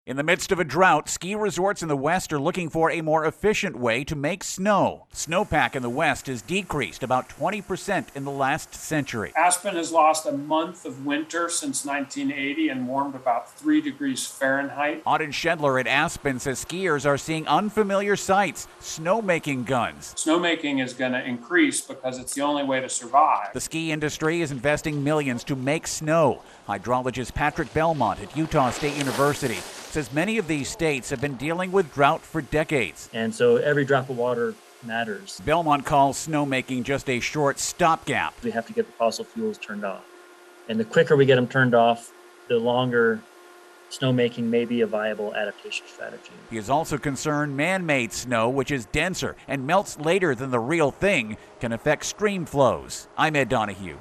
In the midst of a drought, ski resorts in the West are looking for a more efficient way to make snow. Snowpack in the West has decreased about 20% in the last century. Aspen has lost a month of winter since 1980 and warmed about 3 degrees Fahrenheit. Auden Schedler at Aspen says skiers are seeing unfamiliar sights, snowmaking guns. Snowmaking is going to increase because it's the only way to survive. The ski industry is investing millions to make snow. Hydrologist Patrick Belmont at Utah State University says many of these states have been dealing with drought for decades. And so every drop of water matters. Belmont calls snowmaking just a short stopgap. We have to get the fossil fuels turned off. And the quicker we get them turned off, the longer snowmaking may be a viable adaptation strategy. He is also concerned man-made snow, which is denser and melts later than the real thing, can affect stream flows. I'm Ed Donahue.